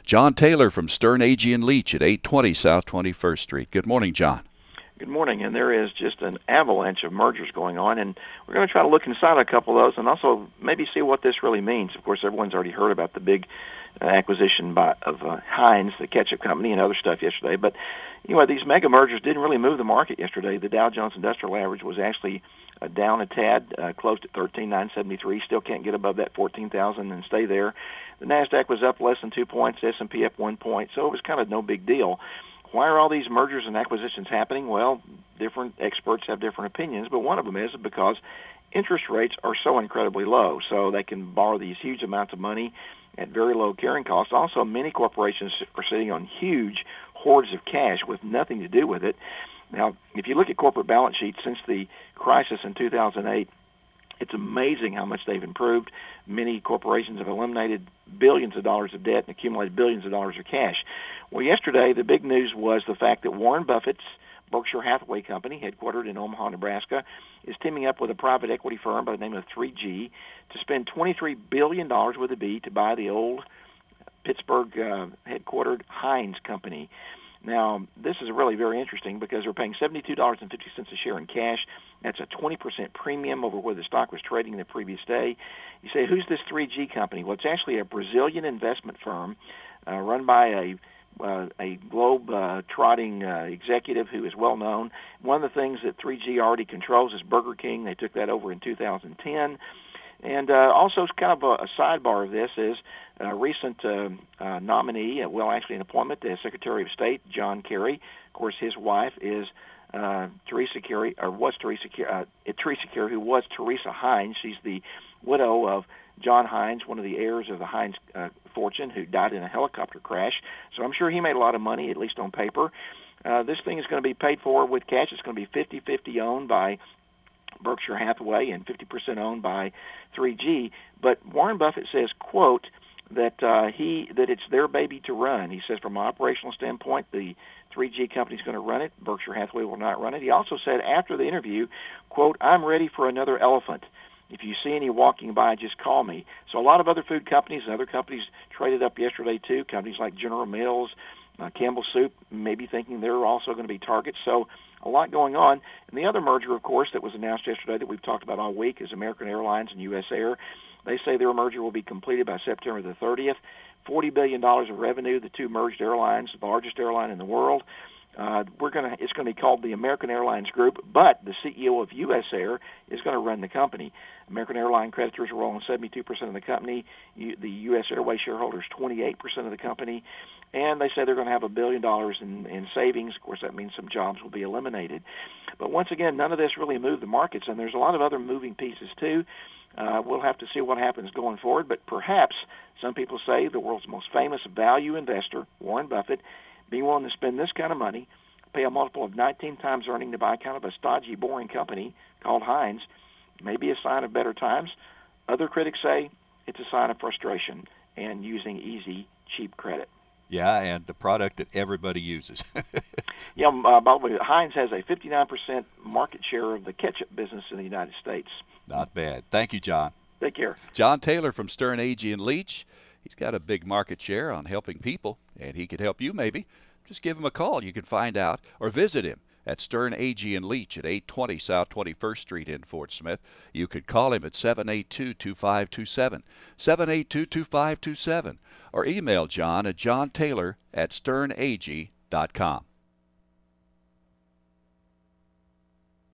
John Taylor from Stern Agee and Leach at 820 South 21st Street. Good morning, John. Good morning, and there is just an avalanche of mergers going on, and we're going to try to look inside a couple of those and also maybe see what this really means. Of course, everyone's already heard about the big acquisition of Heinz, the ketchup company, and other stuff yesterday. But anyway, these mega mergers didn't really move the market yesterday. The Dow Jones Industrial Average was actually down a tad, closed at 13,973. Still can't get above that 14,000 and stay there. The Nasdaq was up less than 2 points. The S&P up 1 point, so it was kind of no big deal. Why are all these mergers and acquisitions happening? Well, different experts have different opinions, but one of them is because interest rates are so incredibly low, so they can borrow these huge amounts of money at very low carrying costs. Also, many corporations are sitting on huge hoards of cash with nothing to do with it. Now, if you look at corporate balance sheets since the crisis in 2008, it's amazing how much they've improved. Many corporations have eliminated billions of dollars of debt and accumulated billions of dollars of cash. Well, yesterday, the big news was the fact that Warren Buffett's Berkshire Hathaway company, headquartered in Omaha, Nebraska, is teaming up with a private equity firm by the name of 3G to spend $23 billion with a B to buy the old Pittsburgh headquartered Heinz company. Now, this is really very interesting because they're paying $72.50 a share in cash. That's a 20% premium over where the stock was trading the previous day. You say, who's this 3G company? Well, it's actually a Brazilian investment firm run by a globe-trotting executive who is well-known. One of the things that 3G already controls is Burger King. They took that over in 2010. And also, kind of a sidebar of this is a recent nominee, actually an appointment, the Secretary of State, John Kerry. Of course, his wife is Teresa Kerry, or was Teresa Kerry, who was Teresa Heinz. She's the widow of John Heinz, one of the heirs of the Heinz fortune, who died in a helicopter crash. So I'm sure he made a lot of money, at least on paper. This thing is going to be paid for with cash. It's going to be 50-50 owned by Berkshire Hathaway and 50% owned by 3G. But Warren Buffett says, quote, that it's their baby to run. He says from an operational standpoint, the 3G company is going to run it. Berkshire Hathaway will not run it. He also said after the interview, quote, I'm ready for another elephant. If you see any walking by, just call me. So a lot of other food companies and other companies traded up yesterday too, companies like General Mills, Campbell Soup, maybe thinking they're also going to be targets. So a lot going on. And the other merger, of course, that was announced yesterday that we've talked about all week is American Airlines and U.S. Air. They say their merger will be completed by September the 30th. $40 billion of revenue, the two merged airlines, the largest airline in the world. It's going to be called the American Airlines Group, but the CEO of U.S. Air is going to run the company. American Airline creditors will own 72% of the company. The U.S. Airways shareholders, 28% of the company. And they say they're going to have $1 billion in savings. Of course, that means some jobs will be eliminated. But once again, none of this really moved the markets, and there's a lot of other moving pieces, too. We'll have to see what happens going forward, but perhaps some people say the world's most famous value investor, Warren Buffett, being willing to spend this kind of money, pay a multiple of 19 times earning to buy kind of a stodgy, boring company called Heinz, may be a sign of better times. Other critics say it's a sign of frustration and using easy, cheap credit. Yeah, and the product that everybody uses. Yeah, by the way, Heinz has a 59% market share of the ketchup business in the United States. Not bad. Thank you, John. Take care. John Taylor from Stern Agee and Leach. He's got a big market share on helping people, and he could help you maybe. Just give him a call. You can find out, or visit him at Stern Agee and Leach at 820 South 21st Street in Fort Smith. You could call him at 782-2527, 782-2527, or email John at johntaylor@sternagee.com.